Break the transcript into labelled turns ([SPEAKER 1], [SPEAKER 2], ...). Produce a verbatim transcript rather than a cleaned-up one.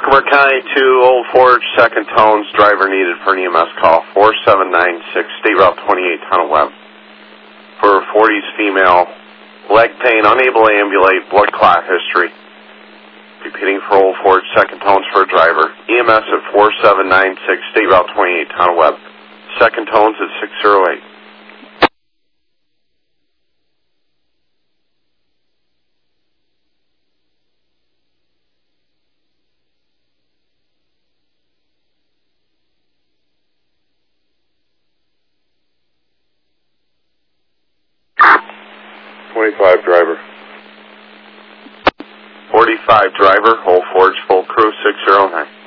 [SPEAKER 1] Mecklenburg County to Old Forge, second tones, driver needed for an E M S call, four seven nine six, State Route twenty-eight, Tunnel Web. For forties female, leg pain, unable to ambulate, blood clot history. Repeating for Old Forge, second tones for a driver. E M S at four seven nine six, State Route twenty-eight, Tunnel Web. Second tones at six oh eight.
[SPEAKER 2] twenty-five driver.
[SPEAKER 1] forty-five driver, Old Forge, full crew, six oh nine.